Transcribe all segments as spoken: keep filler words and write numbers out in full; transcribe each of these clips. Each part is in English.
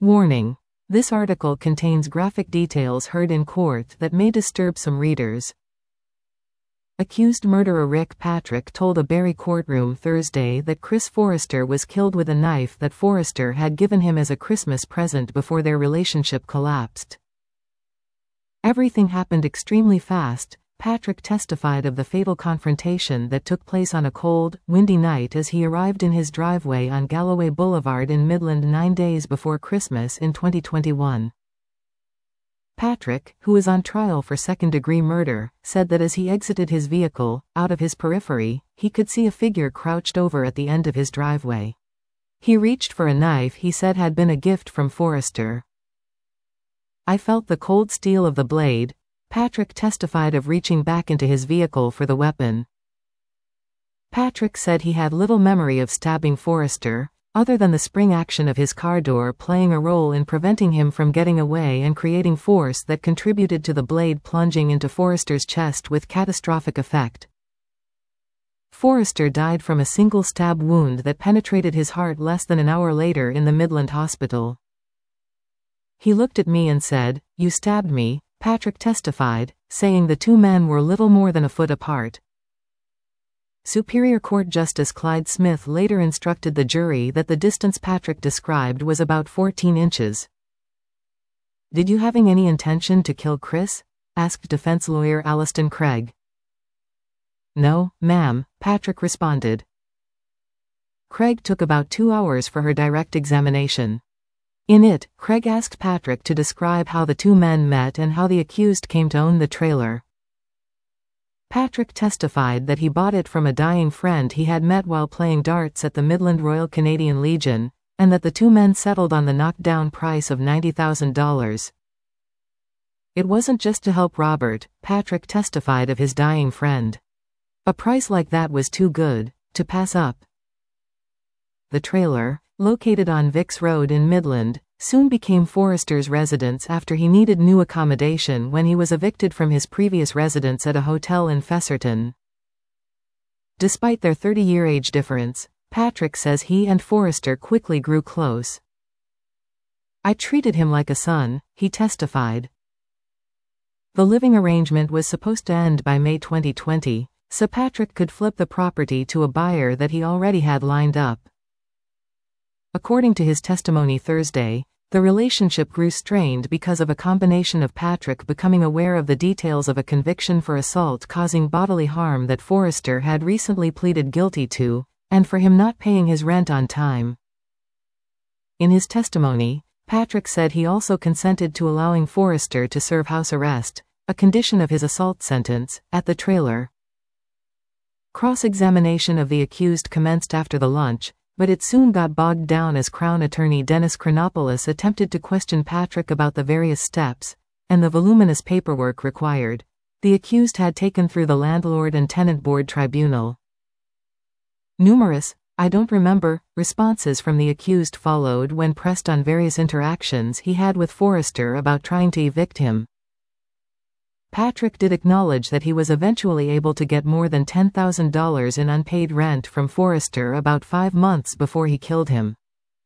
Warning: this article contains graphic details heard in court that may disturb some readers. Accused murderer Rick Patrick told a Barrie courtroom Thursday that Chris Forrester was killed with a knife that Forrester had given him as a Christmas present before their relationship collapsed. Everything happened extremely fast, Patrick testified of the fatal confrontation that took place on a cold, windy night as he arrived in his driveway on Galloway Boulevard in Midland nine days before Christmas in twenty twenty-one. Patrick, who is on trial for second-degree murder, said that as he exited his vehicle, out of his periphery, he could see a figure crouched over at the end of his driveway. He reached for a knife he said had been a gift from Forrester. "I felt the cold steel of the blade." Patrick testified of reaching back into his vehicle for the weapon. Patrick said he had little memory of stabbing Forrester, other than the spring action of his car door playing a role in preventing him from getting away and creating force that contributed to the blade plunging into Forrester's chest with catastrophic effect. Forrester died from a single stab wound that penetrated his heart less than an hour later in the Midland hospital. "He looked at me and said, 'You stabbed me,'" Patrick testified, saying the two men were little more than a foot apart. Superior Court Justice Clyde Smith later instructed the jury that the distance Patrick described was about fourteen inches. "Did you having any intention to kill Chris?" asked defense lawyer Alliston Craig. "No, ma'am," Patrick responded. Craig took about two hours for her direct examination. In it, Craig asked Patrick to describe how the two men met and how the accused came to own the trailer. Patrick testified that he bought it from a dying friend he had met while playing darts at the Midland Royal Canadian Legion, and that the two men settled on the knocked-down price of ninety thousand dollars. "It wasn't just to help Robert," Patrick testified of his dying friend. "A price like that was too good to pass up." The trailer, located on Vicks Road in Midland, soon became Forrester's residence after he needed new accommodation when he was evicted from his previous residence at a hotel in Fesserton. Despite their thirty-year age difference, Patrick says he and Forrester quickly grew close. "I treated him like a son," he testified. The living arrangement was supposed to end by May twenty twenty, so Patrick could flip the property to a buyer that he already had lined up. According to his testimony Thursday, the relationship grew strained because of a combination of Patrick becoming aware of the details of a conviction for assault causing bodily harm that Forrester had recently pleaded guilty to, and for him not paying his rent on time. In his testimony, Patrick said he also consented to allowing Forrester to serve house arrest, a condition of his assault sentence, at the trailer. Cross-examination of the accused commenced after the lunch, but it soon got bogged down as Crown Attorney Dennis Chronopoulos attempted to question Patrick about the various steps, and the voluminous paperwork required, the accused had taken through the Landlord and Tenant Board Tribunal. Numerous, "I don't remember," responses from the accused followed when pressed on various interactions he had with Forrester about trying to evict him. Patrick did acknowledge that he was eventually able to get more than ten thousand dollars in unpaid rent from Forrester about five months before he killed him.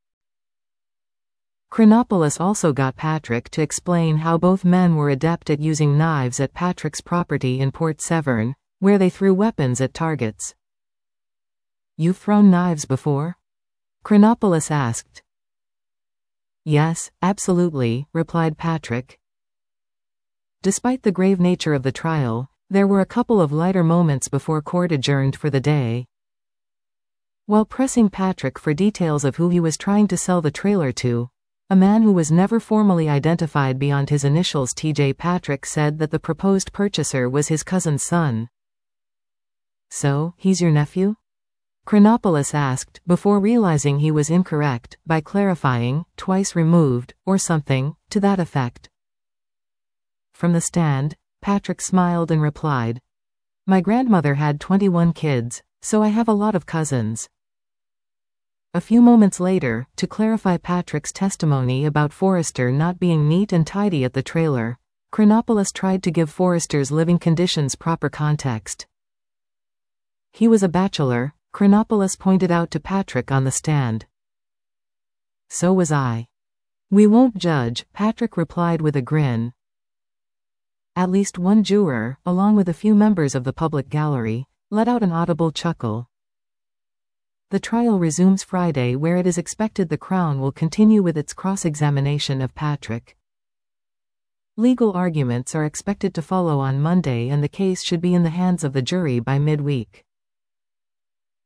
Chronopoulos also got Patrick to explain how both men were adept at using knives at Patrick's property in Port Severn, where they threw weapons at targets. "You've thrown knives before?" Chronopoulos asked. "Yes, absolutely," replied Patrick. Despite the grave nature of the trial, there were a couple of lighter moments before court adjourned for the day. While pressing Patrick for details of who he was trying to sell the trailer to, a man who was never formally identified beyond his initials T J Patrick said that the proposed purchaser was his cousin's son. "So, he's your nephew?" Chronopoulos asked, before realizing he was incorrect, by clarifying, "twice removed," or something to that effect. From the stand, Patrick smiled and replied, "My grandmother had twenty-one kids, so I have a lot of cousins." A few moments later, to clarify Patrick's testimony about Forrester not being neat and tidy at the trailer, Chronopoulos tried to give Forrester's living conditions proper context. He was a bachelor, Chronopoulos pointed out to Patrick on the stand. "So was I. "We won't judge," Patrick replied with a grin. At least one juror, along with a few members of the public gallery, let out an audible chuckle. The trial resumes Friday, where it is expected the Crown will continue with its cross-examination of Patrick. Legal arguments are expected to follow on Monday, and the case should be in the hands of the jury by midweek.